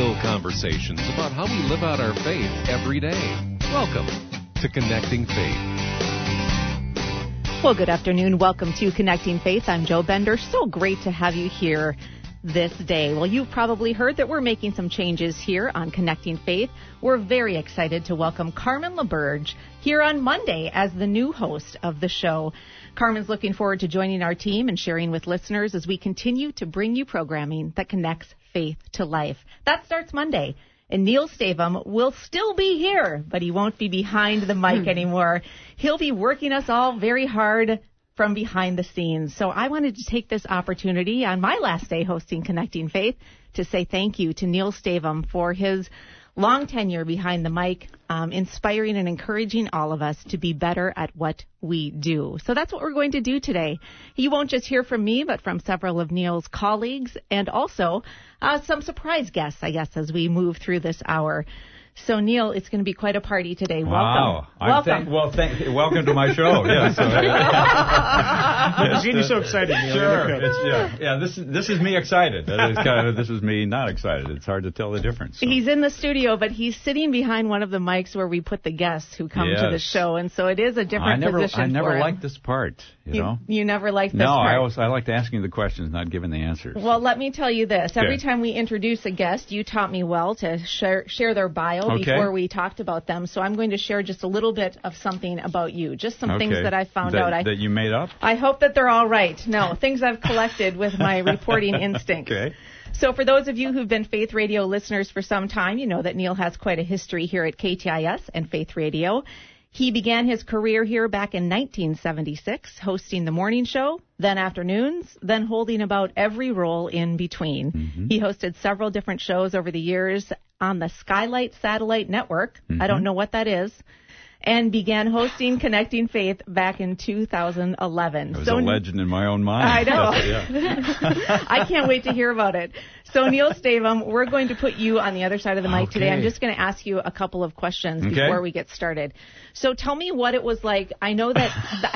real conversations about how we live out our faith every day. Welcome to Connecting Faith. Well, good afternoon. Welcome to Connecting Faith. I'm Jo Bender. So great to have you here this day. Well, you've probably heard that we're making some changes here on Connecting Faith. We're very excited to welcome Carmen LaBerge here on Monday as the new host of the show. Carmen's looking forward to joining our team and sharing with listeners as we continue to bring you programming that connects faith to life. That starts Monday. And Neil Stavum will still be here, but he won't be behind the mic anymore. He'll be working us all very hard from behind the scenes. So I wanted to take this opportunity on my last day hosting Connecting Faith to say thank you to Neil Stavum for his long tenure behind the mic, inspiring and encouraging all of us to be better at what we do. So that's what we're going to do today. You won't just hear from me, but from several of Neil's colleagues and also some surprise guests, I guess, as we move through this hour. So, Neil, it's going to be quite a party today. Wow. Welcome. Welcome to my show. Yes. I've seen you so excited, Neil. Sure. This is me excited. This is me not excited. It's hard to tell the difference. So. He's in the studio, but he's sitting behind one of the mics where we put the guests who come to the show, and so it is a different position for him. I never liked this part, you know. You never liked this part? No, I liked asking the questions, not giving the answers. Well, let me tell you this. Every time we introduce a guest, you taught me well to share their bio before we talked about them. So I'm going to share just a little bit of something about you, just some things that I found out. That you made up? I hope that they're all right. No, things I've collected with my reporting instincts. Okay. So for those of you who've been Faith Radio listeners for some time, you know that Neil has quite a history here at KTIS and Faith Radio. He began his career here back in 1976, hosting the morning show, then afternoons, then holding about every role in between. Mm-hmm. He hosted several different shows over the years on the Skylight Satellite Network. Mm-hmm. I don't know what that is. And began hosting Connecting Faith back in 2011. It was a legend in my own mind. I know. I can't wait to hear about it. So, Neil Stavum, we're going to put you on the other side of the mic today. I'm just going to ask you a couple of questions before we get started. So tell me what it was like. I know that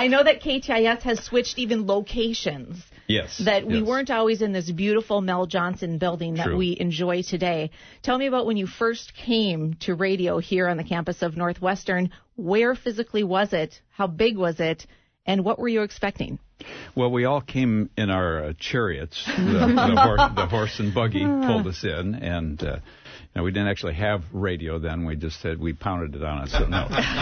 KTIS has switched even locations. Yes. That we weren't always in this beautiful Mel Johnson building that we enjoy today. Tell me about when you first came to radio here on the campus of Northwestern. Where physically was it? How big was it? And what were you expecting? Well, we all came in our chariots. The horse and buggy pulled us in, and we didn't actually have radio then. We just said we pounded it on us. So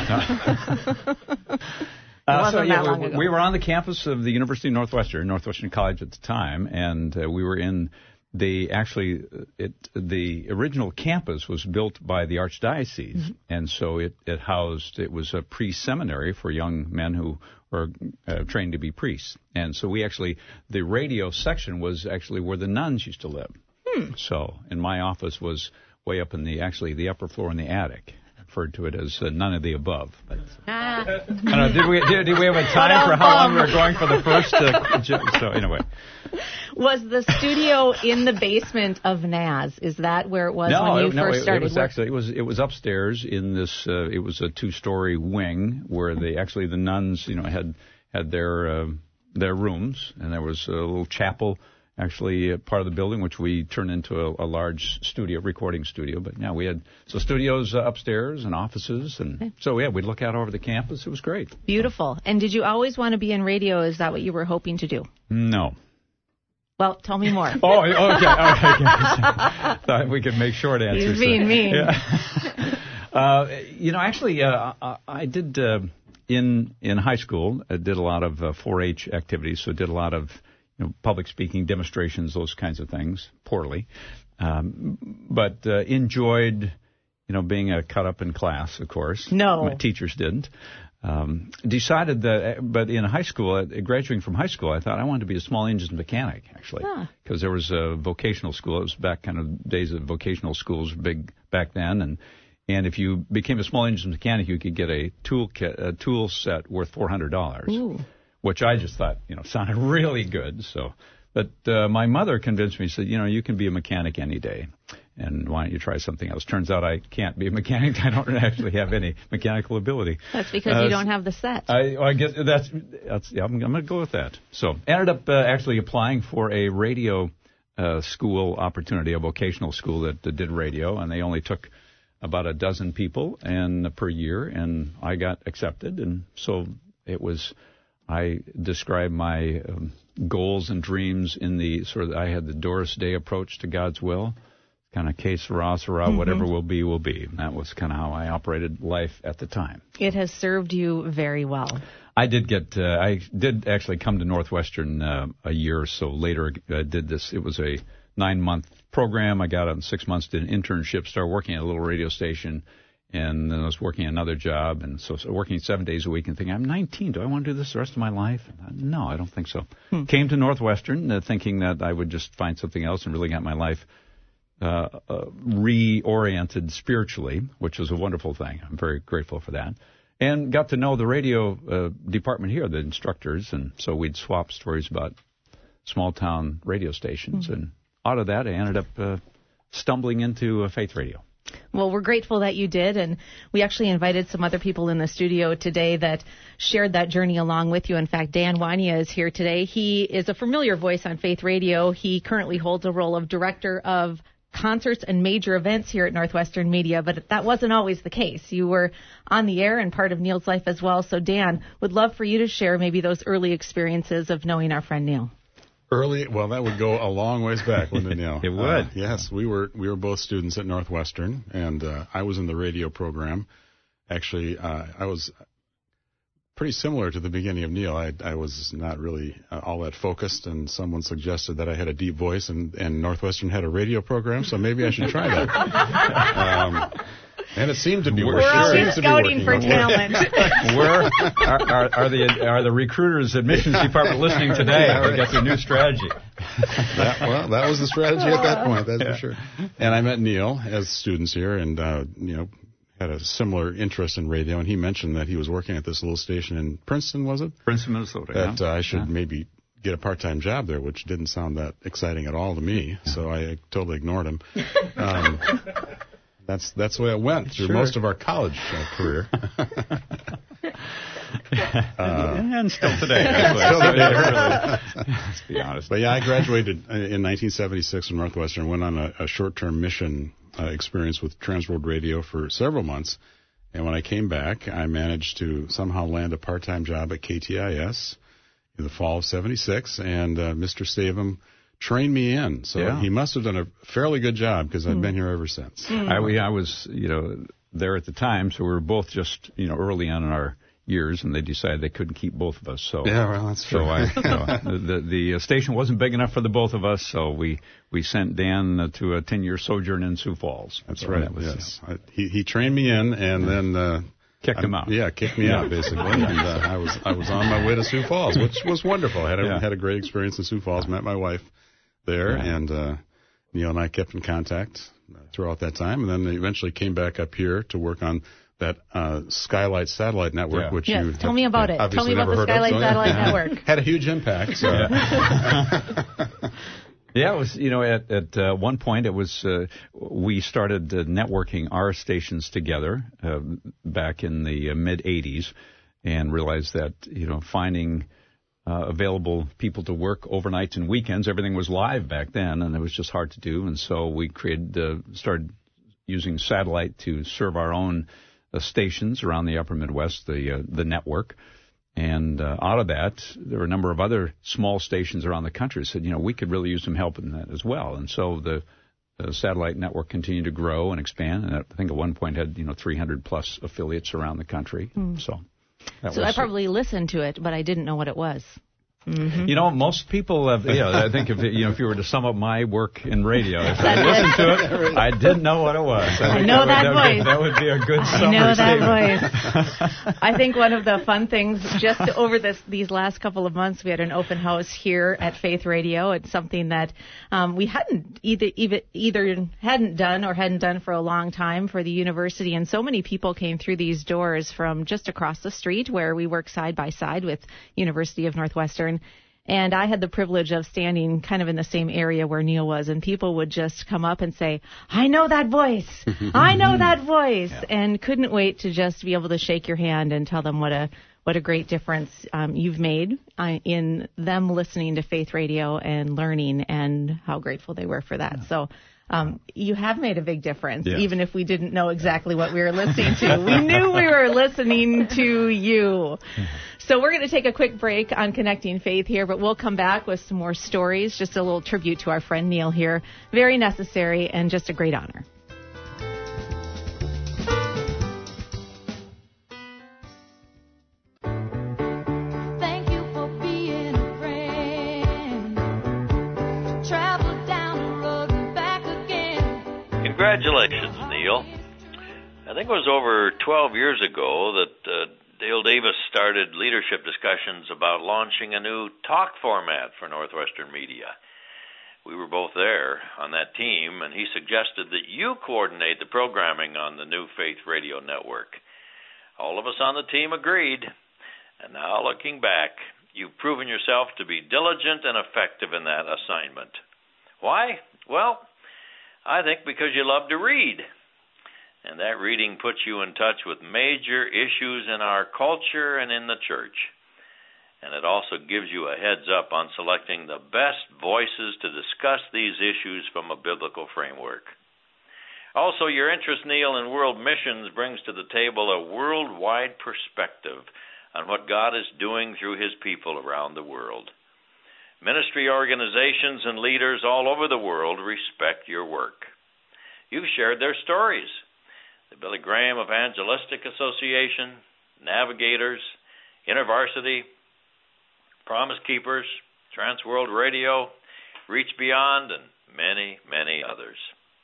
no. We were on the campus of the University of Northwestern College at the time, and we were in the original campus was built by the Archdiocese, and so it was a pre-seminary for young men who were trained to be priests. And so the radio section was actually where the nuns used to live. So, and my office was way up in the upper floor in the attic. Referred to it as none of the above. But, I don't know, did we have a time for how long we were going for the first? So anyway. Was the studio in the basement of NAS? Is that where it was when you first started? It was upstairs in this. It was a 2-story wing where the nuns, had their rooms, and there was a little chapel. Actually, part of the building, which we turned into a large recording studio. But yeah, we had studios upstairs and offices, and so we'd look out over the campus. It was great. Beautiful. And did you always want to be in radio? Is that what you were hoping to do? No. Well, tell me more. Oh, okay. Thought we could make short answers. He's being mean. Yeah. I did in high school. I did a lot of 4-H activities, so did a lot of public speaking, demonstrations, those kinds of things, poorly. But enjoyed, being cut up in class, of course. No. My teachers didn't. Decided that, but in high school, graduating from high school, I thought I wanted to be a small engines mechanic, actually. Because there was a vocational school. It was back kind of days of vocational schools big back then. And if you became a small engines mechanic, you could get a tool set worth $400. Ooh. Which I just thought, sounded really good. So, but my mother convinced me, said, you can be a mechanic any day, and why don't you try something else? Turns out I can't be a mechanic. I don't actually have any mechanical ability. That's because you don't have the set. I guess that's I'm going to go with that. So, ended up actually applying for a radio school opportunity, a vocational school that did radio, and they only took about a dozen people per year, and I got accepted, and so it was. I described my goals and dreams in the sort of I had the Doris Day approach to God's will, kind of que sera, sera, whatever will be, will be. And that was kind of how I operated life at the time. It has served you very well. I did actually come to Northwestern a year or so later. I did this. It was a 9-month program. I got out in 6 months, did an internship, started working at a little radio station, and then I was working another job, and so working 7 days a week and thinking, I'm 19. Do I want to do this the rest of my life? No, I don't think so. Came to Northwestern thinking that I would just find something else and really got my life reoriented spiritually, which was a wonderful thing. I'm very grateful for that. And got to know the radio department here, the instructors, and so we'd swap stories about small-town radio stations. And out of that, I ended up stumbling into Faith Radio. Well, we're grateful that you did, and we actually invited some other people in the studio today that shared that journey along with you. In fact, Dan Wanya is here today. He is a familiar voice on Faith Radio. He currently holds a role of Director of Concerts and Major Events here at Northwestern Media, but that wasn't always the case. You were on the air and part of Neil's life as well. So, Dan, would love for you to share maybe those early experiences of knowing our friend Neil. Well, that would go a long ways back, wouldn't it, Neil? It would. Yes, we were both students at Northwestern, and I was in the radio program. Actually, I was pretty similar to the beginning of Neil. I was not really all that focused, and someone suggested that I had a deep voice, and Northwestern had a radio program, so maybe I should try that. And it seemed to be working. We're always scouting for talent. Where are the recruiters admissions department listening today? We got their new strategy. That was the strategy at that point, that's for sure. And I met Neil as students here, and had a similar interest in radio. And he mentioned that he was working at this little station in Princeton, was it? Princeton, Minnesota. That I should maybe get a part-time job there, which didn't sound that exciting at all to me. So I totally ignored him. That's the way it went through most of our college career. And still today. Let's be honest. But yeah, I graduated in 1976 from Northwestern, went on a short-term mission experience with Transworld Radio for several months. And when I came back, I managed to somehow land a part-time job at KTIS in the fall of 76, and Mr. Stavum trained me in. So he must have done a fairly good job because I've been here ever since. I was, there at the time, so we were both just, early on in our years, and they decided they couldn't keep both of us. So that's true. So the station wasn't big enough for the both of us, so we sent Dan to a 10-year sojourn in Sioux Falls. That's right. Yes, he trained me in, and then. Kicked him out. Yeah, kicked me out basically. And I was on my way to Sioux Falls, which was wonderful. I had a great experience in Sioux Falls. Met my wife there, and Neil and I kept in contact throughout that time, and then they eventually came back up here to work on that Skylight Satellite Network, which you tell me about it. Tell me about the Skylight Satellite Network. Had a huge impact. So. Yeah, it was, at one point it was, we started networking our stations together back in the mid-'80s and realized that, finding available people to work overnights and weekends, everything was live back then, and it was just hard to do. And so we started using satellite to serve our own stations around the upper Midwest, the network. And out of that, there were a number of other small stations around the country that said, we could really use some help in that as well. And so the satellite network continued to grow and expand. And I think at one point had, 300-plus affiliates around the country. So I probably listened to it, but I didn't know what it was. Mm-hmm. Most people have, I think if you were to sum up my work in radio, if I listened to it, I didn't know what it was. I know that voice. That would be a good summary I know statement. That voice. I think one of the fun things, just over these last couple of months, we had an open house here at Faith Radio. It's something that we hadn't either hadn't done for a long time for the university, and so many people came through these doors from just across the street where we work side by side with University of Northwestern. And I had the privilege of standing kind of in the same area where Neil was, and people would just come up and say, I know that voice. I know that voice. Yeah. And couldn't wait to just be able to shake your hand and tell them what what a great difference you've made in them listening to Faith Radio and learning, and how grateful they were for that. So you have made a big difference, even if we didn't know exactly what we were listening to. We knew we were listening to you. So we're going to take a quick break on Connecting Faith here, but we'll come back with some more stories, just a little tribute to our friend Neil here. Very necessary and just a great honor. Congratulations, Neil. I think it was over 12 years ago that Dale Davis started leadership discussions about launching a new talk format for Northwestern Media. We were both there on that team, and he suggested that you coordinate the programming on the new Faith Radio Network. All of us on the team agreed, and now looking back, you've proven yourself to be diligent and effective in that assignment. Why? Well, I think because you love to read, and that reading puts you in touch with major issues in our culture and in the church. And it also gives you a heads up on selecting the best voices to discuss these issues from a biblical framework. Also, your interest, Neil, in world missions brings to the table a worldwide perspective on what God is doing through his people around the world. Ministry organizations and leaders all over the world respect your work. You've shared their stories. The Billy Graham Evangelistic Association, Navigators, InterVarsity, Promise Keepers, Transworld Radio, Reach Beyond, and many, many others.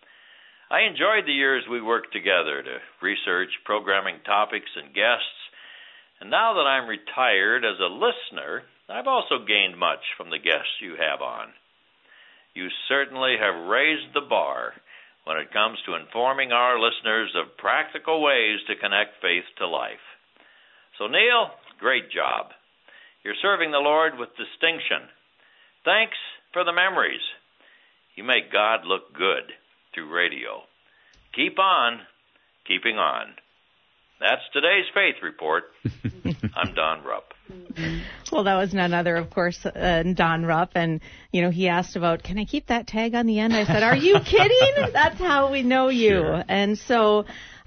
I enjoyed the years we worked together to research programming topics and guests, and now that I'm retired as a listener, I've also gained much from the guests you have on. You certainly have raised the bar when it comes to informing our listeners of practical ways to connect faith to life. So, Neil, great job. You're serving the Lord with distinction. Thanks for the memories. You make God look good through radio. Keep on keeping on. That's today's Faith Report. I'm Don Rupp. Well, that was none other, of course, Don Rupp. And, you know, he asked about, can I keep that tag on the end? I said, are you kidding? That's how we know you. Sure. And so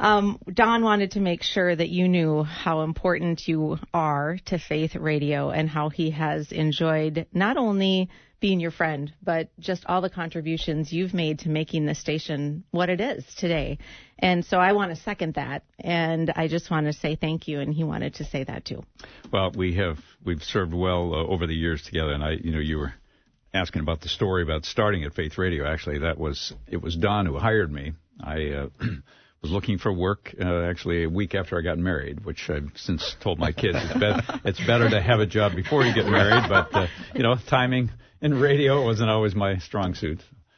Don wanted to make sure that you knew how important you are to Faith Radio and how he has enjoyed not only being your friend, but just all the contributions you've made to making the station what it is today. And so I want to second that, and I just want to say thank you, and he wanted to say that too. Well, we've served well over the years together, and you were asking about the story about starting at Faith Radio. Actually, it was Don who hired me. I was looking for work actually a week after I got married, which I've since told my kids it's better to have a job before you get married, but timing in radio wasn't always my strong suit.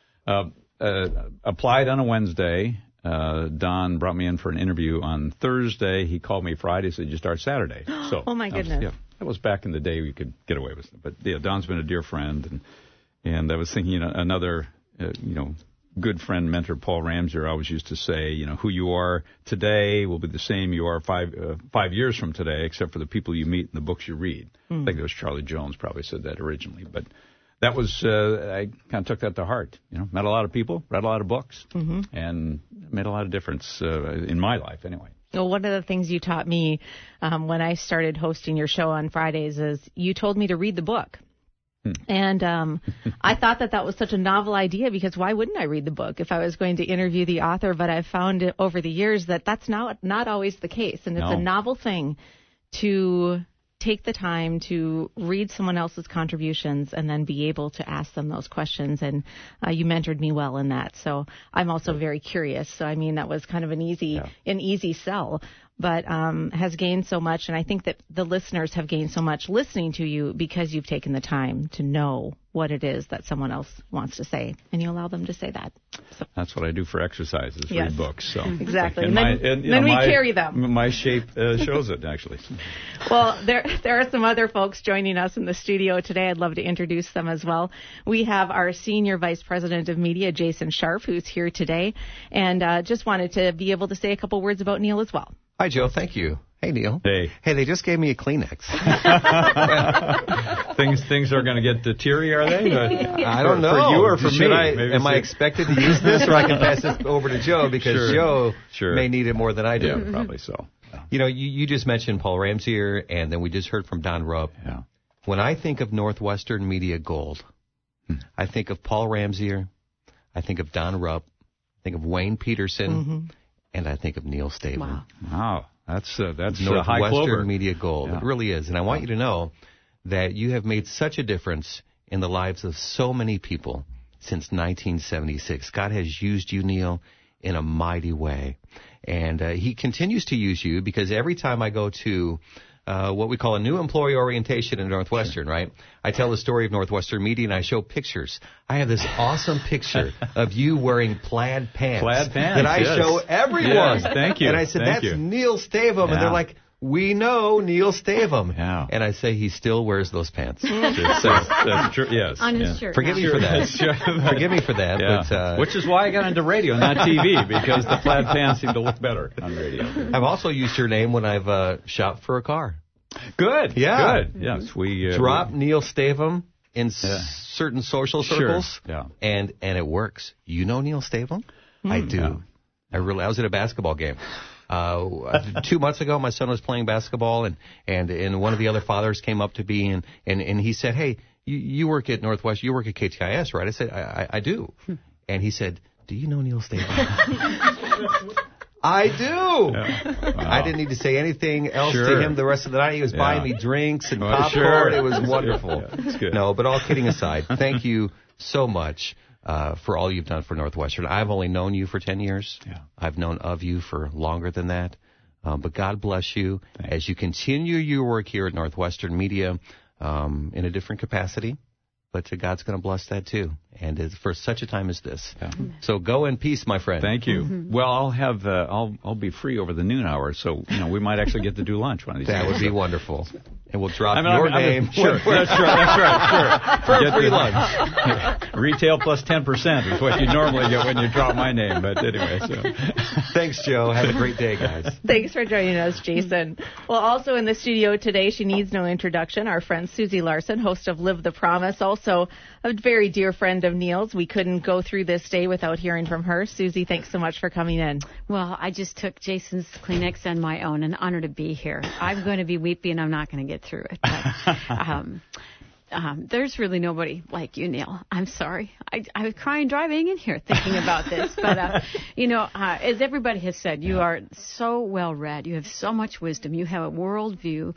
Applied on a Wednesday. Don brought me in for an interview on Thursday. He called me Friday, said, you start Saturday. So oh, my goodness. That was back in the day we could get away with it. But, Don's been a dear friend. And I was thinking, another, good friend, mentor, Paul Ramsey, always used to say, who you are today will be the same you are 5 years from today, except for the people you meet and the books you read. I think it was Charlie Jones probably said that originally. But that was, I kind of took that to heart. Met a lot of people, read a lot of books, and made a lot of difference in my life anyway. Well, one of the things you taught me when I started hosting your show on Fridays is you told me to read the book. And I thought that was such a novel idea, because why wouldn't I read the book if I was going to interview the author? But I've found over the years that that's not always the case. And it's a novel thing to take the time to read someone else's contributions and then be able to ask them those questions. And you mentored me well in that. So I'm also very curious. So, that was kind of an easy sell, but has gained so much. And I think that the listeners have gained so much listening to you because you've taken the time to know what it is that someone else wants to say, and you allow them to say that. So. That's what I do for exercises, read books. So exactly. And then we carry them. My shape shows it, actually. Well, there are some other folks joining us in the studio today. I'd love to introduce them as well. We have our Senior Vice President of Media, Jason Scharf, who's here today, and just wanted to be able to say a couple words about Neil as well. Hi, Jill. Thank you. Hey, Neil. Hey. Hey, they just gave me a Kleenex. Things are going to get teary, are they? I don't know. For you or for me? Am I expected to use this, or I can pass this over to Joe because Joe Sure. may need it more than I do? Yeah, probably so. Yeah. You know, you just mentioned Paul Ramsier, and then we just heard from Don Rupp. Yeah. When I think of Northwestern Media Gold, I think of Paul Ramsier, I think of Don Rupp, I think of Wayne Peterson, and I think of Neil Stavum. Wow. That's high Northwestern clover. Media Gold. Yeah. It really is. And I want you to know that you have made such a difference in the lives of so many people since 1976. God has used you, Neil, in a mighty way. And he continues to use you because every time I go to what we call a new employee orientation in Northwestern, right? I tell the story of Northwestern Media, and I show pictures. I have this awesome picture of you wearing plaid pants. That I show everyone. Yes, thank you. And I said, that's Neil Stavum. And they're like, we know Neil Stavum. Yeah. And I say, he still wears those pants. That's true. Yes. On his shirt. Forgive me for that. Forgive me for that. Yeah. But, which is why I got into radio, not TV, because the plaid pants seem to look better on radio. I've also used your name when I've shopped for a car. Good. Yeah. Good. Yes. We drop Neil Stavum in certain social circles. Yeah. And it works. You know Neil Stavum? I do. Yeah. I was at a basketball game. 2 months ago, my son was playing basketball, and one of the other fathers came up to me and he said, "Hey, you work at Northwest, you work at KTIS, right?" I said, I do. And he said, "Do you know Neil Stavum?" I do. Yeah. Wow. I didn't need to say anything else to him the rest of the night. He was buying me drinks and popcorn. Sure. It was wonderful. Yeah, that's good. No, but all kidding aside, thank you so much for all you've done for Northwestern. I've only known you for 10 years. Yeah. I've known of you for longer than that. But God bless you as you continue your work here at Northwestern Media in a different capacity. But God's going to bless that too, and it's for such a time as this. Yeah. So go in peace, my friend. Thank you. Well, I'll have I'll be free over the noon hour, so we might actually get to do lunch one of these days. That would be wonderful. And we'll drop your name. Sure, that's right. Sure. For a free lunch. Retail plus 10% is what you normally get when you drop my name. But anyway, so thanks, Joe. Have a great day, guys. Thanks for joining us, Jason. Well, also in the studio today, she needs no introduction, our friend Susie Larson, host of Live the Promise, also a very dear friend of Neil's. We couldn't go through this day without hearing from her. Susie, thanks so much for coming in. Well, I just took Jason's Kleenex and my own. An honor to be here. I'm going to be weepy, and I'm not going to get through it. But, there's really nobody like you, Neil. I'm sorry. I was crying driving in here thinking about this. But, as everybody has said, you are so well read. You have so much wisdom. You have a worldview.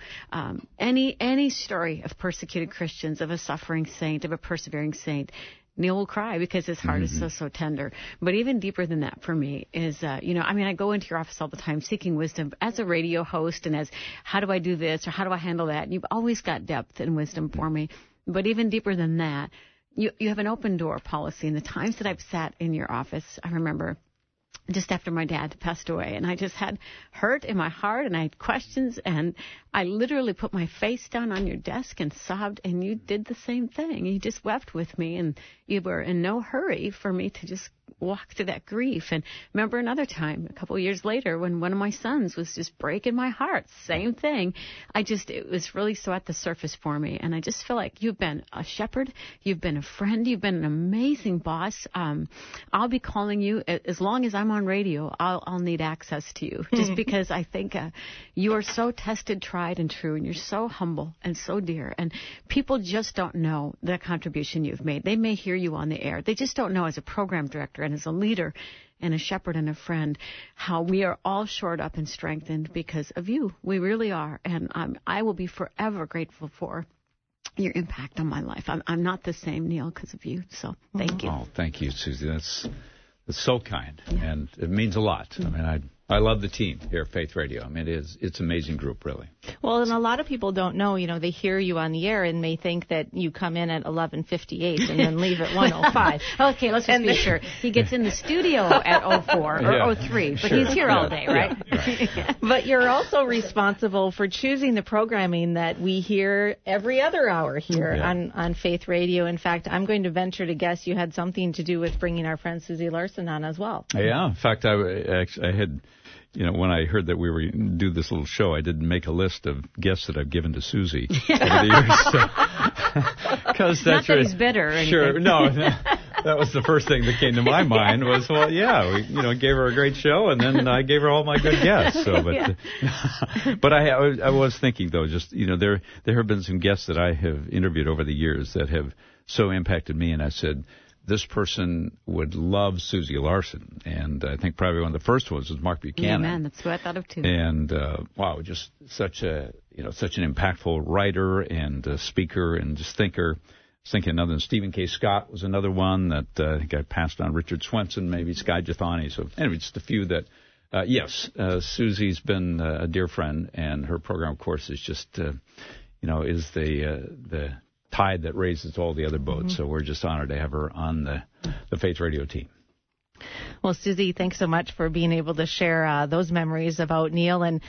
Any story of persecuted Christians, of a suffering saint, of a persevering saint, Neil will cry because his heart is so tender. But even deeper than that for me is, I go into your office all the time seeking wisdom as a radio host and as how do I do this or how do I handle that? And you've always got depth and wisdom for me. But even deeper than that, you have an open door policy. And the times that I've sat in your office, I remember just after my dad passed away, and I just had hurt in my heart, and I had questions, and I literally put my face down on your desk and sobbed, and you did the same thing. You just wept with me, and you were in no hurry for me to just walk through that grief. And remember another time, a couple of years later, when one of my sons was just breaking my heart, same thing. It was really so at the surface for me, and I just feel like you've been a shepherd, you've been a friend, you've been an amazing boss. I'll be calling you as long as I'm on radio. I'll need access to you just because I think you are so tested, tried, and true, and you're so humble and so dear, and people just don't know the contribution you've made. They may hear you on the air. They just don't know as a program director and as a leader and a shepherd and a friend how we are all shored up and strengthened because of you. We really are, and I will be forever grateful for your impact on my life. I'm not the same, Neil, because of you, so thank you. Oh, thank you, Susie. That's so kind, and it means a lot. I mean, I love the team here at Faith Radio. I mean, it's an amazing group, really. Well, and a lot of people don't know, they hear you on the air and may think that you come in at 11:58 and then leave at 1:05. Okay, let's just be sure. He gets in the studio at 04 or 03, but he's here all day, right? Right. But you're also responsible for choosing the programming that we hear every other hour here on Faith Radio. In fact, I'm going to venture to guess you had something to do with bringing our friend Susie Larson on as well. Yeah, in fact, I had when I heard that we were going to do this little show, I did make a list of gifts that I've given to Susie over the years. Because that's not that he's bitter or anything. Sure, no. That was the first thing that came to my mind was, well, yeah, we gave her a great show, and then I gave her all my good guests. So, but I was thinking though, just there have been some guests that I have interviewed over the years that have so impacted me, and I said, this person would love Susie Larson, and I think probably one of the first ones was Mark Buchanan. Yeah, man, that's what I thought of too. And wow, just such an impactful writer and speaker and just thinker. I was thinking another one. Stephen K. Scott was another one that I think I passed on. Richard Swenson, maybe Sky Jathani. So anyway, just a few that. Yes, Susie's been a dear friend, and her program, of course, is just is the tide that raises all the other boats. So we're just honored to have her on the Faith Radio team. Well, Susie, thanks so much for being able to share those memories about Neil. And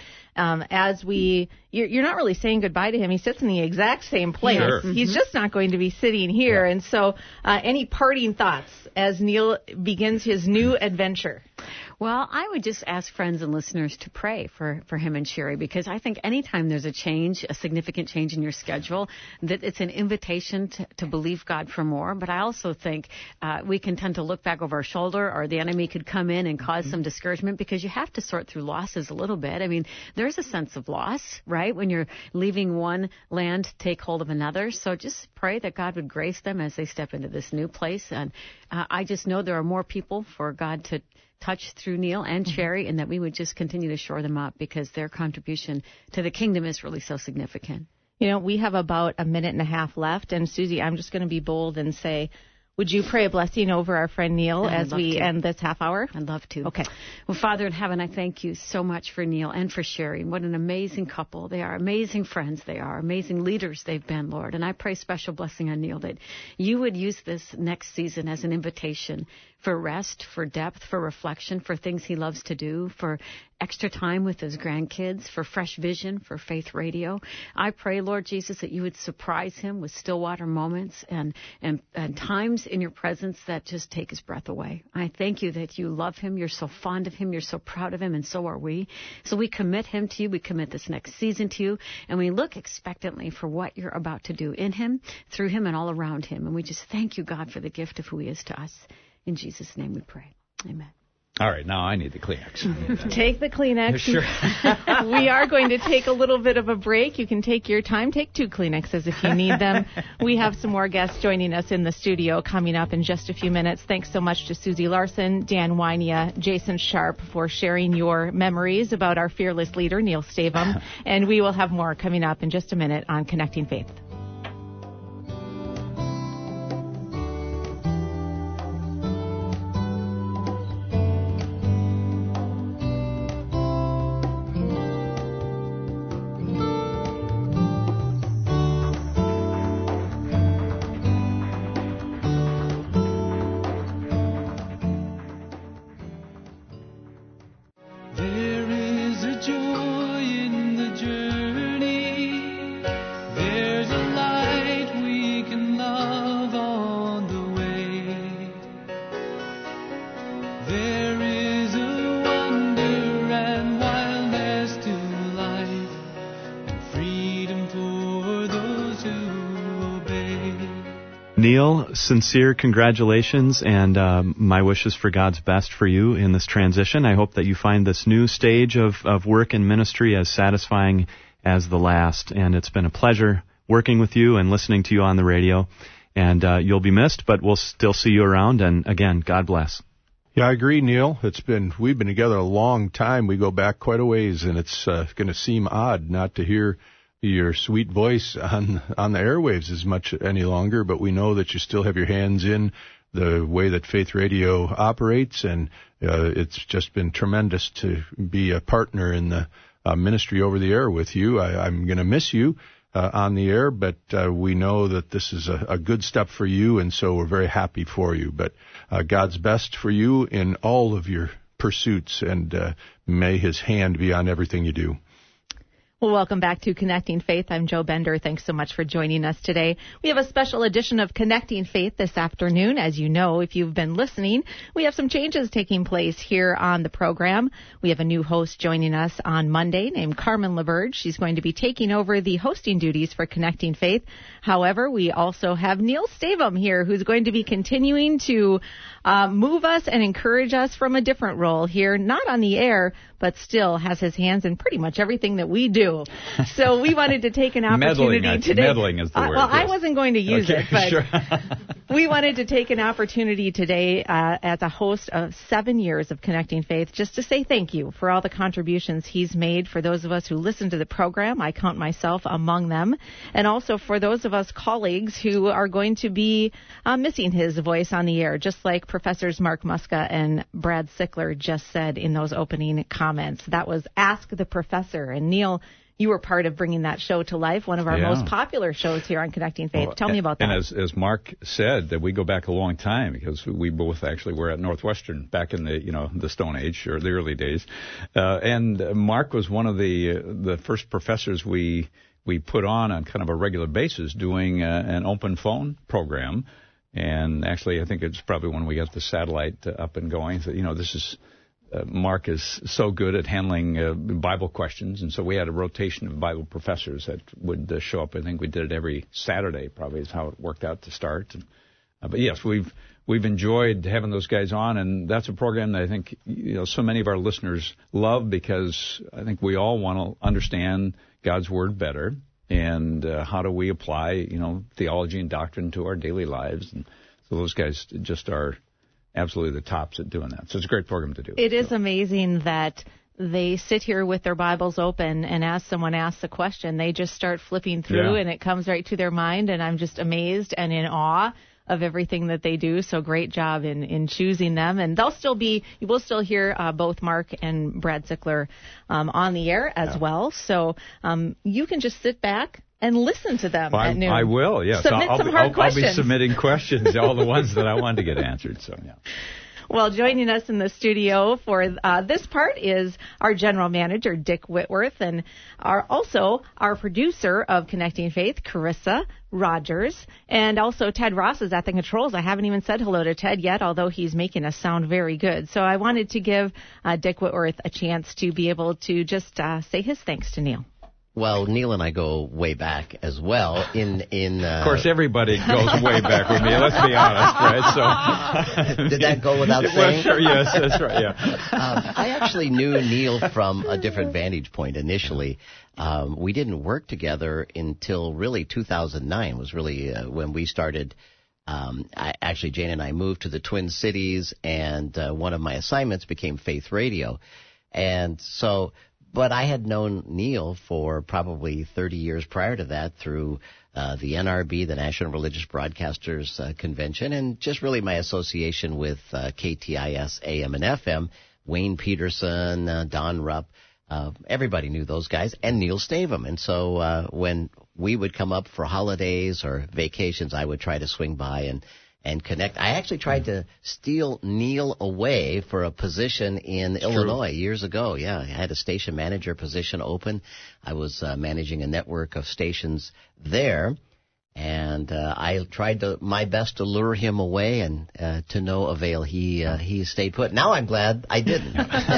you're not really saying goodbye to him. He sits in the exact same place. Sure. He's just not going to be sitting here. Yeah. And so any parting thoughts as Neil begins his new adventure? Well, I would just ask friends and listeners to pray for him and Sherry, because I think anytime there's a significant change in your schedule, that it's an invitation to believe God for more. But I also think we can tend to look back over our shoulder, or the enemy could come in and cause some discouragement, because you have to sort through losses a little bit. I mean, there's a sense of loss, right, when you're leaving one land to take hold of another. So just pray that God would grace them as they step into this new place. And I just know there are more people for God to touch through Neil and Sherry, and that we would just continue to shore them up, because their contribution to the kingdom is really so significant. We have about a minute and a half left, and Susie, I'm just going to be bold and say, would you pray a blessing over our friend Neil as we end this half hour? I'd love to. Okay. Well, Father in heaven, I thank you so much for Neil and for Sherry. What an amazing couple. They are amazing friends. They are amazing leaders they've been, Lord. And I pray special blessing on Neil, that you would use this next season as an invitation for rest, for depth, for reflection, for things he loves to do, for extra time with his grandkids, for fresh vision, for Faith Radio. I pray, Lord Jesus, that you would surprise him with Stillwater moments and times in your presence that just take his breath away. I thank you that you love him. You're so fond of him. You're so proud of him, and so are we. So we commit him to you. We commit this next season to you, and we look expectantly for what you're about to do in him, through him, and all around him. And we just thank you, God, for the gift of who he is to us. In Jesus' name we pray. Amen. All right, now I need the Kleenex. Take the Kleenex. Sure. We are going to take a little bit of a break. You can take your time. Take 2 Kleenexes if you need them. We have some more guests joining us in the studio coming up in just a few minutes. Thanks so much to Susie Larson, Dan Wynia, Jason Sharp for sharing your memories about our fearless leader, Neil Stavum. And we will have more coming up in just a minute on Connecting Faith. Neil, sincere congratulations, and my wishes for God's best for you in this transition. I hope that you find this new stage of work and ministry as satisfying as the last. And it's been a pleasure working with you and listening to you on the radio. And you'll be missed, but we'll still see you around. And again, God bless. Yeah, I agree, Neil. We've been together a long time. We go back quite a ways, and it's going to seem odd not to hear your sweet voice on the airwaves as much any longer, but we know that you still have your hands in the way that Faith Radio operates, and it's just been tremendous to be a partner in the ministry over the air with you. I'm going to miss you on the air, but we know that this is a good step for you, and so we're very happy for you. But God's best for you in all of your pursuits, and may his hand be on everything you do. Well, welcome back to Connecting Faith. I'm Jo Bender. Thanks so much for joining us today. We have a special edition of Connecting Faith this afternoon. As you know, if you've been listening, we have some changes taking place here on the program. We have a new host joining us on Monday named Carmen LaBerge. She's going to be taking over the hosting duties for Connecting Faith. However, we also have Neil Stavum here, who's going to be continuing to move us and encourage us from a different role here, not on the air, but still has his hands in pretty much everything that we do. So we wanted to take an opportunity today. Meddling is the word. Well, yes. I wasn't going to use it, but sure. we wanted to take an opportunity today as a host of 7 years of Connecting Faith just to say thank you for all the contributions he's made for those of us who listen to the program. I count myself among them. And also for those of us colleagues who are going to be missing his voice on the air, just like Professors Mark Muska and Brad Sickler just said in those opening comments. That was Ask the Professor. And Neil, you were part of bringing that show to life, one of our most popular shows here on Connecting Faith. Tell me about that. And as Mark said, that we go back a long time because we both actually were at Northwestern back in the Stone Age or the early days. And Mark was one of the first professors we put on kind of a regular basis doing an open phone program. And actually, I think it's probably when we got the satellite up and going. So, this is Mark is so good at handling Bible questions, and so we had a rotation of Bible professors that would show up. I think we did it every Saturday, probably is how it worked out to start. But yes, we've enjoyed having those guys on, and that's a program that I think so many of our listeners love because I think we all want to understand God's Word better. And how do we apply, theology and doctrine to our daily lives? And so those guys just are absolutely the tops at doing that. So it's a great program to do. It is amazing that they sit here with their Bibles open, and as someone asks a question, they just start flipping through, and it comes right to their mind, and I'm just amazed and in awe of everything that they do. So great job in choosing them. And you will still hear both Mark and Brad Sickler on the air as well. So you can just sit back and listen to them at noon. I will, yes. I'll be submitting questions, all the ones that I wanted to get answered. So, yeah. Well, joining us in the studio for this part is our general manager, Dick Whitworth, and also our producer of Connecting Faith, Carissa Rogers, and also Ted Ross is at the controls. I haven't even said hello to Ted yet, although he's making us sound very good. So I wanted to give Dick Whitworth a chance to be able to just say his thanks to Neil. Well, Neil and I go way back as well. Of course, everybody goes way back with me. Let's be honest, right? So, did that go without saying? Well, sure, yes, that's right. Yeah. I actually knew Neil from a different vantage point initially. We didn't work together until really 2009 was really when we started. Jane and I moved to the Twin Cities, and one of my assignments became Faith Radio, and so. But I had known Neil for probably 30 years prior to that through the NRB, the National Religious Broadcasters Convention, and just really my association with KTIS AM and FM, Wayne Peterson, Don Rupp. Everybody knew those guys, and Neil Stavum. And so when we would come up for holidays or vacations, I would try to swing by and connect. I actually tried to steal Neil away for a position in Illinois years ago. Yeah, I had a station manager position open. I was managing a network of stations there, and I tried my best to lure him away, and to no avail. He stayed put. Now I'm glad I didn't.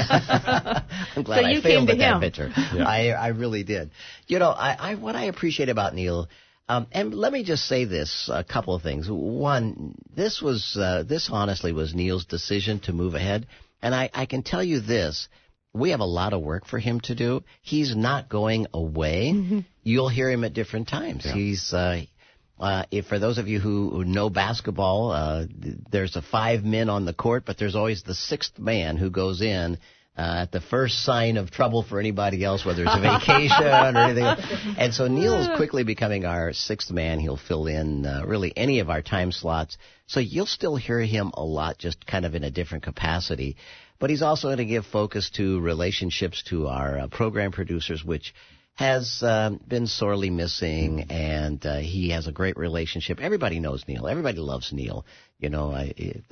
I'm glad I failed at that venture. Yeah. I really did. What I appreciate about Neil. And let me just say this, a couple of things. One, this honestly was Neil's decision to move ahead. And I can tell you this, we have a lot of work for him to do. He's not going away. Mm-hmm. You'll hear him at different times. Yeah. He's, for those of you who know basketball, there's 5 men on the court, but there's always the 6th man who goes in at the first sign of trouble for anybody else, whether it's a vacation or anything. And so Neil is quickly becoming our 6th man. He'll fill in really any of our time slots. So you'll still hear him a lot, just kind of in a different capacity. But he's also going to give focus to relationships to our program producers, which has been sorely missing, and he has a great relationship. Everybody knows Neil. Everybody loves Neil.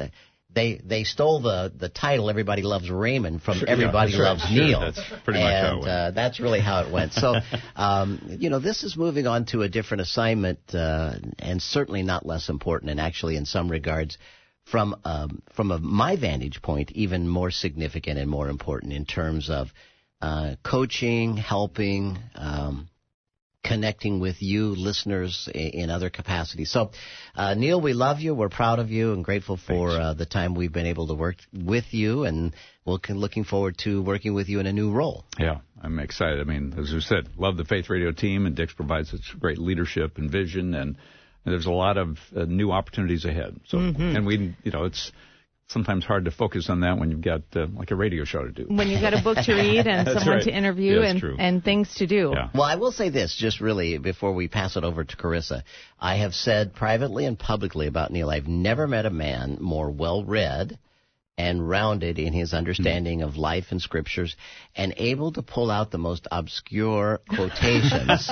they stole the title "Everybody Loves Raymond" from "Everybody Loves Neil." That's pretty much how it went. That's really how it went. So, this is moving on to a different assignment, and certainly not less important, and actually, in some regards, from my vantage point, even more significant and more important in terms of coaching, helping, connecting with you, listeners, in other capacities. So, Neil, we love you. We're proud of you and grateful for the time we've been able to work with you, and we're looking forward to working with you in a new role. Yeah, I'm excited. I mean, as you said, love the Faith Radio team, and Dick provides such great leadership and vision, and there's a lot of new opportunities ahead. So, and we, it's sometimes hard to focus on that when you've got like a radio show to do. When you've got a book to read and someone to interview and things to do. Yeah. Well, I will say this, just really, before we pass it over to Carissa. I have said privately and publicly about Neil, I've never met a man more well-read and rounded in his understanding of life and scriptures, and able to pull out the most obscure quotations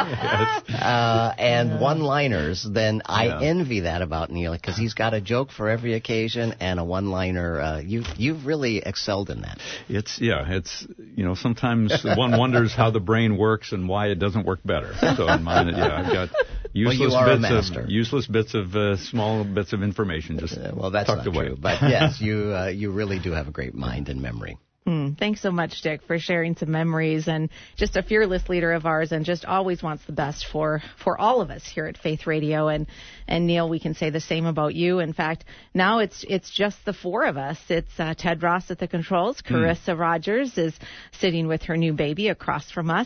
and one-liners, then I envy that about Neil, because he's got a joke for every occasion and a one-liner. You've really excelled in that. It's sometimes one wonders how the brain works and why it doesn't work better. So in mine, I've got useless bits of small bits of information just that's tucked not away. True, but yes, you really do have a great mind and memory. Thanks so much, Dick, for sharing some memories, and just a fearless leader of ours, and just always wants the best for all of us here at Faith Radio. And Neil, we can say the same about you. In fact, now it's just the four of us. It's Ted Ross at the controls. Carissa Rogers is sitting with her new baby across from us.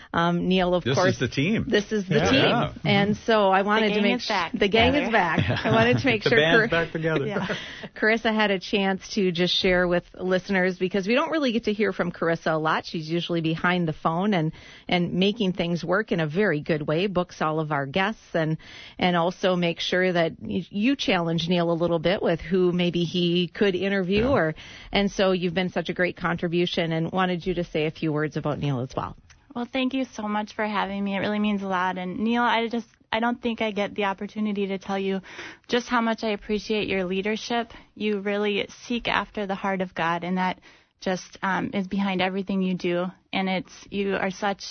Neil, of course. This is the team. This is the team. Yeah. And so I wanted to make sure the gang is back. I wanted to make sure the band's back together. Carissa had a chance to just share with listeners, because we don't really get to hear from Carissa a lot. She's usually behind the phone and making things work in a very good way, books all of our guests, and also make sure that you challenge Neil a little bit with who maybe he could interview. And so you've been such a great contribution, and wanted you to say a few words about Neil as well. Well, thank you so much for having me. It really means a lot. And Neil, I don't think I get the opportunity to tell you just how much I appreciate your leadership. You really seek after the heart of God, and that just is behind everything you do. And you are such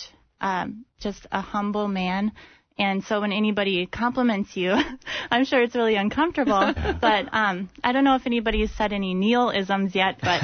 just a humble man. And so when anybody compliments you, I'm sure it's really uncomfortable. But I don't know if anybody's said any Neil-isms yet, but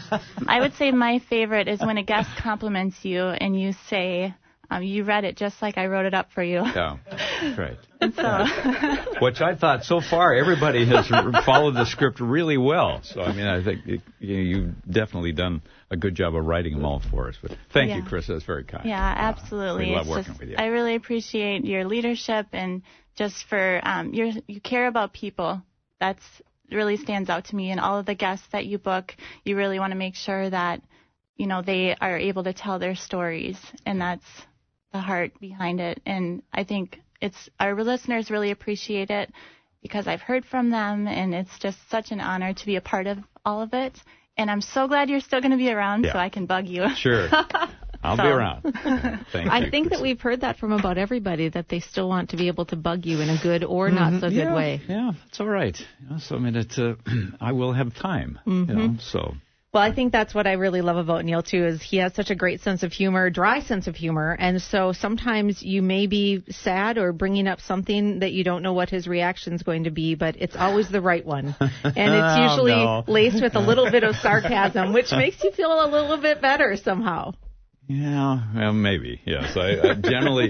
I would say my favorite is when a guest compliments you and you say, you read it just like I wrote it up for you. Yeah, right. And so, which I thought so far everybody has followed the script really well. So, I mean, I think you've definitely done a good job of writing them all for us. But thank you, Chris. That's very kind. Yeah, absolutely. We love working with you. I really appreciate your leadership, and just for you care about people. That's really stands out to me. And all of the guests that you book, you really want to make sure that they are able to tell their stories, and that's the heart behind it. And I think our listeners really appreciate it, because I've heard from them, and it's just such an honor to be a part of all of it. And I'm so glad you're still going to be around so I can bug you. Sure. I'll be around. Thank you. I think that we've heard that from about everybody, that they still want to be able to bug you in a good or not so good way. Yeah, it's all right. So, I mean, I will have time, so... Well, I think that's what I really love about Neil, too, is he has such a great sense of humor, dry sense of humor. And so sometimes you may be sad or bringing up something that you don't know what his reaction is going to be, but it's always the right one. And it's usually laced with a little bit of sarcasm, which makes you feel a little bit better somehow. Yeah, well, maybe, yes. I generally,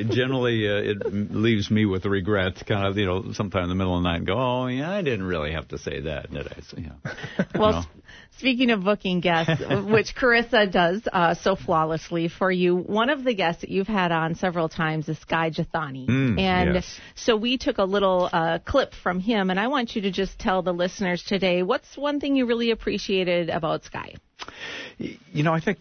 it leaves me with a regret, kind of, sometime in the middle of the night, and go, oh, yeah, I didn't really have to say that, did I? So, well, speaking of booking guests, which Carissa does so flawlessly for you, one of the guests that you've had on several times is Skye Jethani. And so we took a little clip from him, and I want you to just tell the listeners today, what's one thing you really appreciated about Skye? I think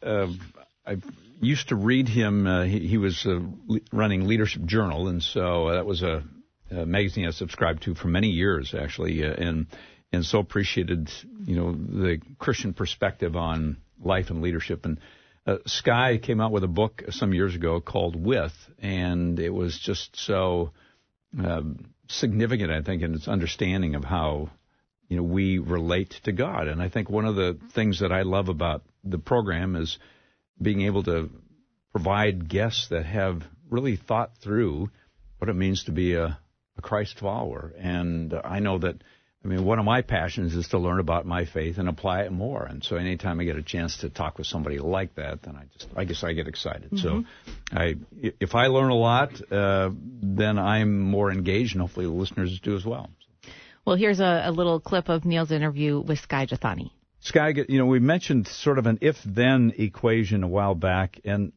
I used to read him. He was running Leadership Journal, and so that was a magazine I subscribed to for many years, actually, and so appreciated, the Christian perspective on life and leadership. And Skye came out with a book some years ago called With, and it was just so significant, I think, in its understanding of how we relate to God. And I think one of the things that I love about the program is being able to provide guests that have really thought through what it means to be a Christ follower. And I know that, one of my passions is to learn about my faith and apply it more. And so anytime I get a chance to talk with somebody like that, then I guess I get excited. So if I learn a lot, then I'm more engaged, and hopefully the listeners do as well. Well, here's a little clip of Neil's interview with Skye Jethani. Skye, we mentioned sort of an if-then equation a while back, and,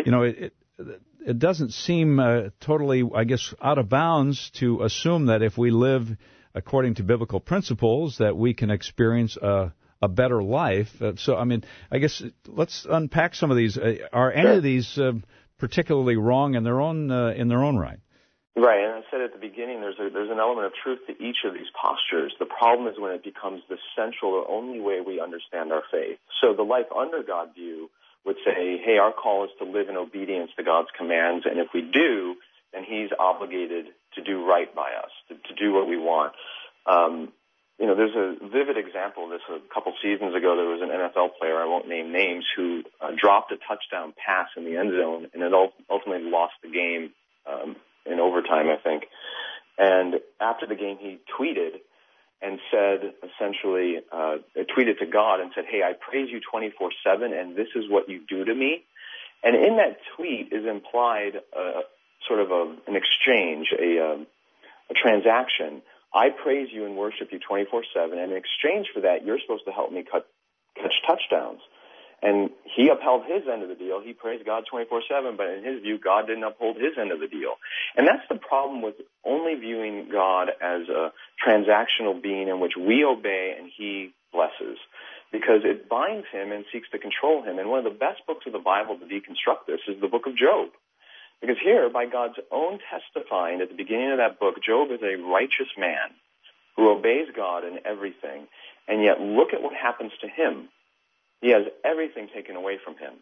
it doesn't seem totally, I guess, out of bounds to assume that if we live according to biblical principles, that we can experience a better life. I guess let's unpack some of these. Are any of these particularly wrong in their own right? Right, and I said at the beginning, there's an element of truth to each of these postures. The problem is when it becomes the central or only way we understand our faith. So the life under God view would say, hey, our call is to live in obedience to God's commands, and if we do, then He's obligated to do right by us, to do what we want. There's a vivid example of this. A couple seasons ago, there was an NFL player, I won't name names, who dropped a touchdown pass in the end zone, and it ultimately lost the game in overtime, I think. And after the game, he tweeted and said, essentially, tweeted to God and said, hey, I praise you 24/7, and this is what you do to me. And in that tweet is implied sort of an exchange, a transaction. I praise you and worship you 24/7, and in exchange for that, you're supposed to help me catch touchdowns. And he upheld his end of the deal. He praised God 24/7, but in his view, God didn't uphold his end of the deal. And that's the problem with only viewing God as a transactional being in which we obey and He blesses, because it binds Him and seeks to control Him. And one of the best books of the Bible to deconstruct this is the book of Job. Because here, by God's own testifying at the beginning of that book, Job is a righteous man who obeys God in everything. And yet, look at what happens to him. He has everything taken away from him.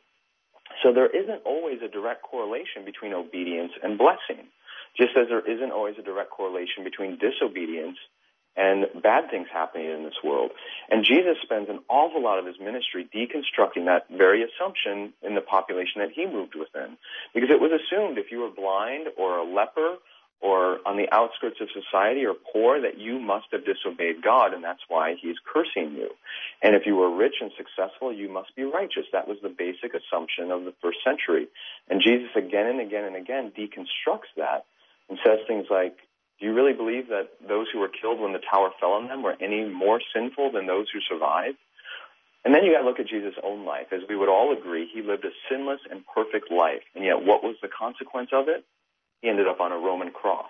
So there isn't always a direct correlation between obedience and blessing, just as there isn't always a direct correlation between disobedience and bad things happening in this world. And Jesus spends an awful lot of his ministry deconstructing that very assumption in the population that he moved within. Because it was assumed if you were blind or a leper or on the outskirts of society or poor, that you must have disobeyed God, and that's why he's cursing you. And if you were rich and successful, you must be righteous. That was the basic assumption of the first century. And Jesus again and again and again deconstructs that and says things like, do you really believe that those who were killed when the tower fell on them were any more sinful than those who survived? And then you got to look at Jesus' own life. As we would all agree, he lived a sinless and perfect life. And yet what was the consequence of it? He ended up on a Roman cross.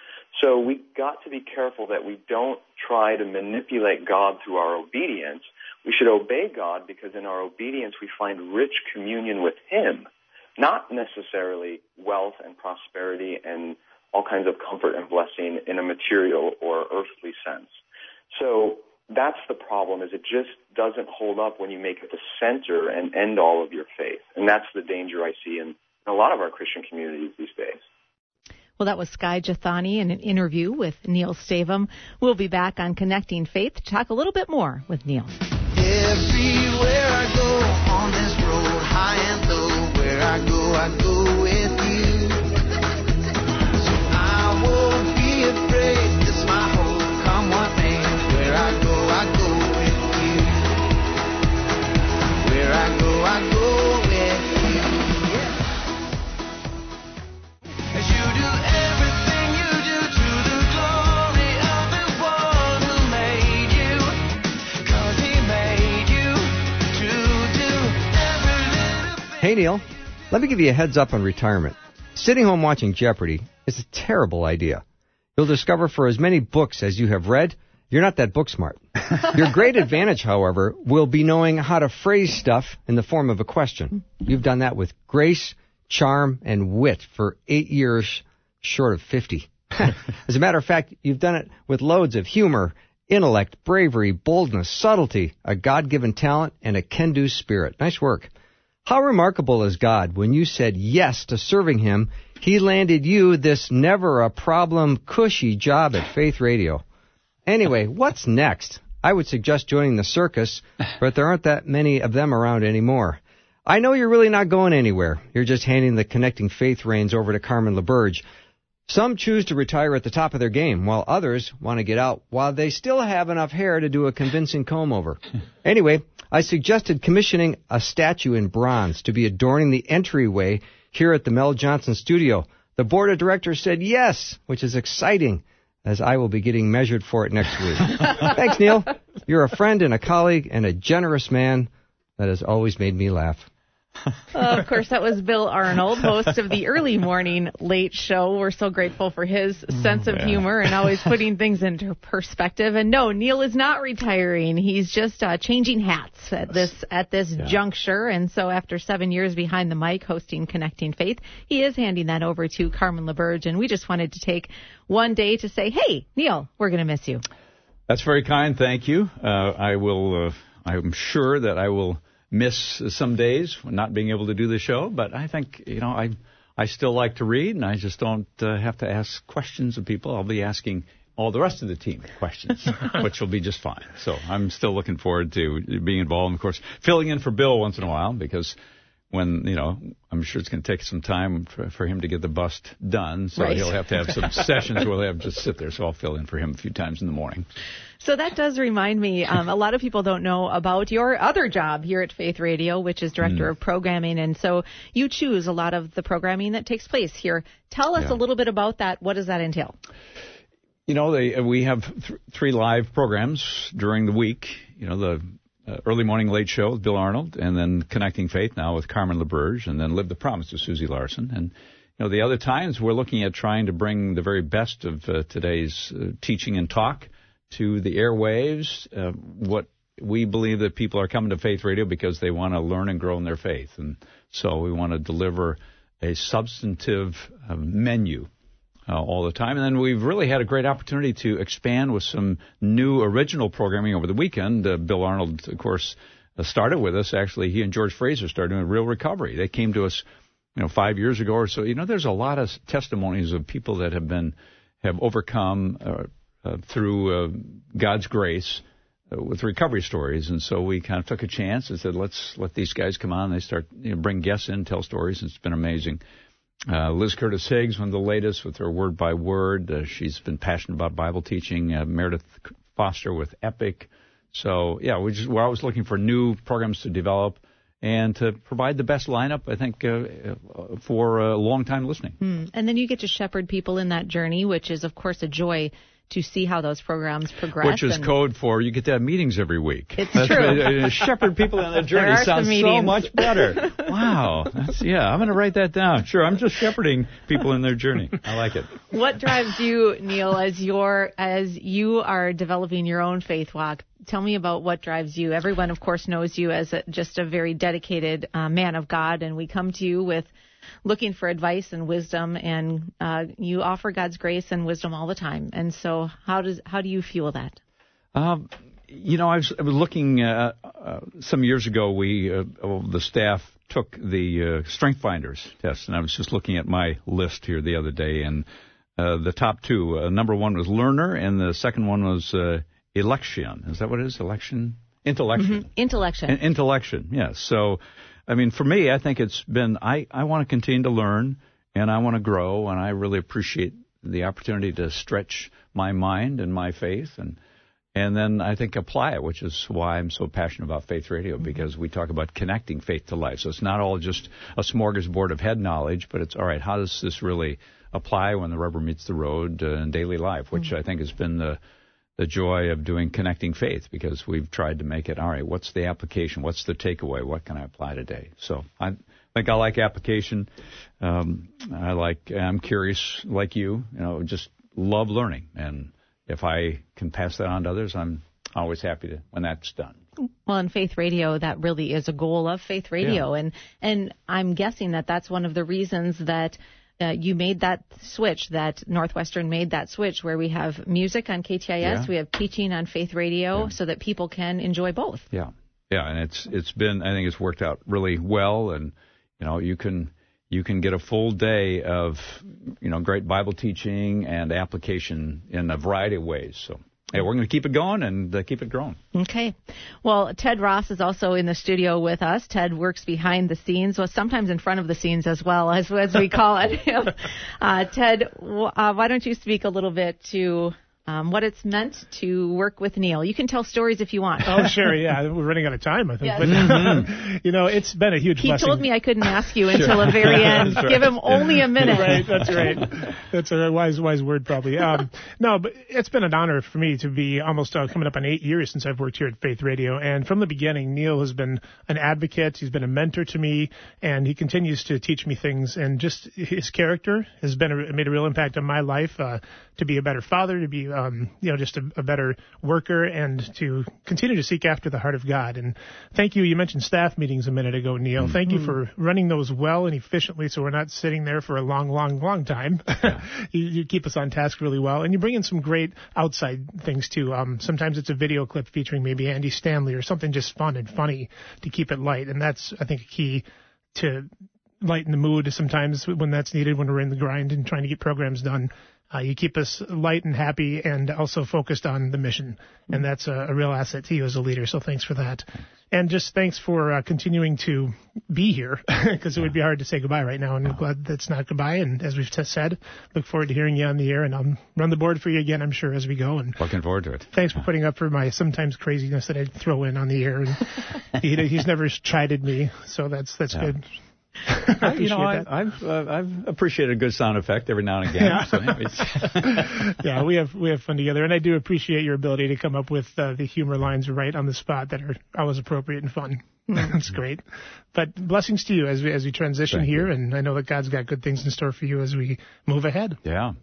So we got to be careful that we don't try to manipulate God through our obedience. We should obey God because in our obedience we find rich communion with him, not necessarily wealth and prosperity and all kinds of comfort and blessing in a material or earthly sense. So that's the problem, is it just doesn't hold up when you make it the center and end all of your faith. And that's the danger I see in a lot of our Christian communities these days. Well, that was Skye Jethani in an interview with Neil Stavum. We'll be back on Connecting Faith to talk a little bit more with Neil. Everywhere I go on this road, high and low, where I go with you. So I won't be afraid, this my hope, come what may. Where I go with you. Where I go with you. Yeah. As you do everything you do to the glory of the one who made you. 'Cause he made you to do every little thing. Hey, Neil, let me give you a heads up on retirement. Sitting home watching Jeopardy is a terrible idea. You'll discover for as many books as you have read, you're not that book smart. Your great advantage, however, will be knowing how to phrase stuff in the form of a question. You've done that with grace, charm, and wit for 8 years short of 50. As a matter of fact, you've done it with loads of humor, intellect, bravery, boldness, subtlety, a God-given talent, and a can-do spirit. Nice work. How remarkable is God when you said yes to serving him, he landed you this never-a-problem, cushy job at Faith Radio. Anyway, what's next? I would suggest joining the circus, but there aren't that many of them around anymore. I know you're really not going anywhere. You're just handing the Connecting Faith reins over to Carmen LaBerge. Some choose to retire at the top of their game, while others want to get out while they still have enough hair to do a convincing comb-over. Anyway, I suggested commissioning a statue in bronze to be adorning the entryway here at the Mel Johnson studio. The board of directors said yes, which is exciting, as I will be getting measured for it next week. Thanks, Neil. You're a friend and a colleague and a generous man that has always made me laugh. Of course, that was Bill Arnold, host of the early morning late show. We're so grateful for his sense of humor and always putting things into perspective. And no, Neil is not retiring. He's just changing hats at this juncture. And so after 7 years behind the mic hosting Connecting Faith, he is handing that over to Carmen LaBerge. And we just wanted to take one day to say, hey, Neil, we're going to miss you. That's very kind. Thank you. I'm sure that I will miss some days not being able to do the show, but I think, I still like to read, and I just don't have to ask questions of people. I'll be asking all the rest of the team questions, which will be just fine. So I'm still looking forward to being involved, and, of course, filling in for Bill once in a while, because when, I'm sure it's going to take some time for him to get the bust done, so right. He'll have to have some sessions where he'll have to just sit there, so I'll fill in for him a few times in the morning. So that does remind me, a lot of people don't know about your other job here at Faith Radio, which is Director of Programming, and so you choose a lot of the programming that takes place here. Tell us a little bit about that. What does that entail? We have three live programs during the week, the early morning late show with Bill Arnold, and then Connecting Faith now with Carmen LaBerge, and then Live the Promise with Susie Larson. And the other times we're looking at trying to bring the very best of today's teaching and talk to the airwaves. What we believe that people are coming to Faith Radio because they want to learn and grow in their faith, and so we want to deliver a substantive menu all the time. And then we've really had a great opportunity to expand with some new original programming over the weekend. Bill Arnold, of course, started with us. Actually, he and George Fraser started doing Real Recovery. They came to us, 5 years ago or so. There's a lot of testimonies of people that have overcome through God's grace with recovery stories. And so we kind of took a chance and said, let's let these guys come on. They start bring guests in, tell stories, and it's been amazing. Liz Curtis Higgs, one of the latest with her Word by Word. She's been passionate about Bible teaching. Meredith Foster with Epic. So, we're always looking for new programs to develop and to provide the best lineup, I think, for a long time listening. And then you get to shepherd people in that journey, which is, of course, a joy to see how those programs progress. Which is code for you get to have meetings every week. It's true. Shepherd people on that journey sounds so much better. Wow. I'm going to write that down. Sure, I'm just shepherding people in their journey. I like it. What drives you, Neil, as you are developing your own faith walk? Tell me about what drives you. Everyone, of course, knows you as just a very dedicated man of God, and we come to you with looking for advice and wisdom, and you offer God's grace and wisdom all the time. And so how do you fuel that? I was looking some years ago. The staff took the Strength Finders test, and I was just looking at my list here the other day, and the top two, number one was learner, and the second one was election. Is that what it is? Election? Intellection. Mm-hmm. Intellection, yes. So, for me, I think it's been, I want to continue to learn, and I want to grow, and I really appreciate the opportunity to stretch my mind and my faith, and then I think apply it, which is why I'm so passionate about Faith Radio, because we talk about connecting faith to life. So it's not all just a smorgasbord of head knowledge, but it's, all right, how does this really apply when the rubber meets the road in daily life, which I think has been the joy of doing Connecting Faith, because we've tried to make it, all right, what's the application? What's the takeaway? What can I apply today? So I think I like application. I'm curious like you, just love learning. And if I can pass that on to others, I'm always happy when that's done. Well, in Faith Radio, that really is a goal of Faith Radio. Yeah. And I'm guessing that that's one of the reasons that you made that switch, that Northwestern made that switch, where we have music on KTIS, we have teaching on Faith Radio, so that people can enjoy both. Yeah, and it's been, I think it's worked out really well, and you can get a full day of great Bible teaching and application in a variety of ways. So we're going to keep it going and keep it growing. Okay. Well, Ted Ross is also in the studio with us. Ted works behind the scenes, well, sometimes in front of the scenes as well, as we call it. Ted, why don't you speak a little bit to what it's meant to work with Neil? You can tell stories if you want. Oh, sure, yeah. We're running out of time, I think. Yes. But, it's been a huge blessing. He told me I couldn't ask you until the very end. Right. Give him only a minute. Right, that's right. That's a wise word, probably. No, but it's been an honor for me to be almost coming up on 8 years since I've worked here at Faith Radio. And from the beginning, Neil has been an advocate. He's been a mentor to me, and he continues to teach me things. And just his character has made a real impact on my life, to be a better father, to be, just a better worker, and to continue to seek after the heart of God. And thank you. You mentioned staff meetings a minute ago, Neil. Thank you for running those well and efficiently, so we're not sitting there for a long time. You keep us on task really well, and you bring in some great outside things too. Sometimes it's a video clip featuring maybe Andy Stanley or something just fun and funny to keep it light, and that's, I think, a key to lighten the mood sometimes when that's needed, when we're in the grind and trying to get programs done. You keep us light and happy and also focused on the mission, and that's a real asset to you as a leader, so thanks for that. And just thanks for continuing to be here, because it would be hard to say goodbye right now, and I'm glad that's not goodbye. And as we've said, look forward to hearing you on the air, and I'll run the board for you again, I'm sure, as we go. And looking forward to it. Thanks for putting up for my sometimes craziness that I throw in on the air. And he's never chided me, so that's good. I've appreciated a good sound effect every now and again. Yeah. So anyways. Yeah, we have fun together, and I do appreciate your ability to come up with the humor lines right on the spot that are always appropriate and fun. That's great. But blessings to you as we transition here, and I know that God's got good things in store for you as we move ahead. Yeah.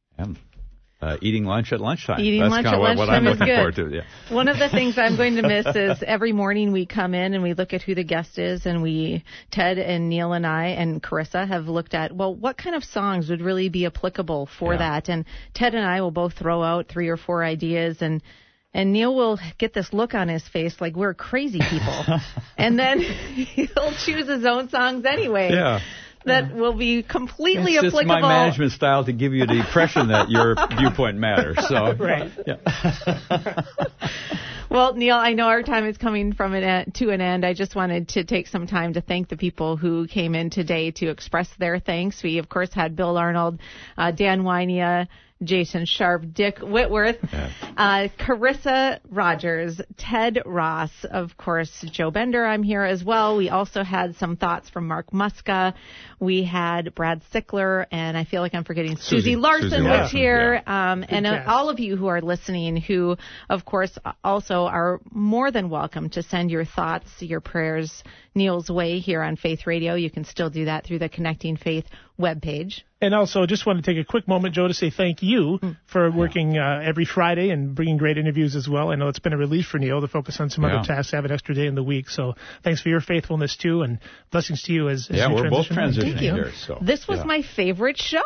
Eating lunch at lunchtime. That's kind of what I'm looking forward to. Yeah. One of the things I'm going to miss is every morning we come in and we look at who the guest is, and Ted and Neil and I and Carissa have looked at, well, what kind of songs would really be applicable for that? And Ted and I will both throw out 3 or 4 ideas, and Neil will get this look on his face like we're crazy people. And then he'll choose his own songs anyway. Yeah. That will be completely it's applicable. It's my management style to give you the impression that your viewpoint matters. So, right. Yeah. Well, Neil, I know our time is coming to an end. I just wanted to take some time to thank the people who came in today to express their thanks. We, of course, had Bill Arnold, Dan Wynia, Jason Sharp, Dick Whitworth, Carissa Rogers, Ted Ross, of course, Joe Bender. I'm here as well. We also had some thoughts from Mark Muska. We had Brad Sickler, and I feel like I'm forgetting Susie Larson was here. And all of you who are listening, who, of course, also are more than welcome to send your thoughts, your prayers Neil's way here on Faith Radio. You can still do that through the Connecting Faith webpage. And also, just want to take a quick moment, Joe, to say thank you for working every Friday and bringing great interviews as well. I know it's been a relief for Neil to focus on some other tasks, have an extra day in the week. So thanks for your faithfulness, too, and blessings to you as you transition. We're both transitioning here. So, this was my favorite show.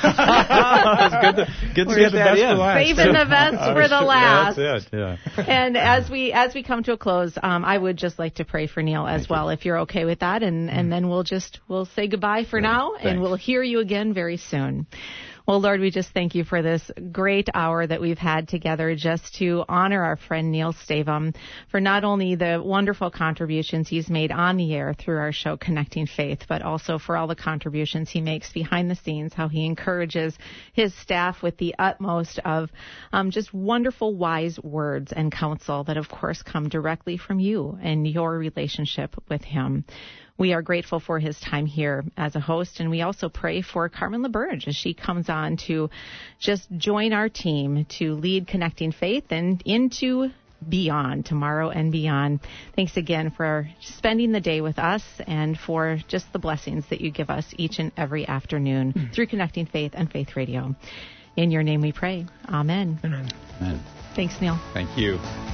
It's good to get that in. Saving the best for the last. That's it, yeah. And as we come to a close, I would just like to pray for Neil as well, if you're okay with that. And then we'll say goodbye for now, and we'll hear you again very soon. Well, Lord, we just thank you for this great hour that we've had together just to honor our friend Neil Stavum for not only the wonderful contributions he's made on the air through our show Connecting Faith, but also for all the contributions he makes behind the scenes, how he encourages his staff with the utmost of just wonderful, wise words and counsel that, of course, come directly from you and your relationship with him. We are grateful for his time here as a host, and we also pray for Carmen LaBerge as she comes on to just join our team to lead Connecting Faith and into beyond, tomorrow and beyond. Thanks again for spending the day with us and for just the blessings that you give us each and every afternoon through Connecting Faith and Faith Radio. In your name we pray. Amen. Amen. Amen. Thanks, Neil. Thank you.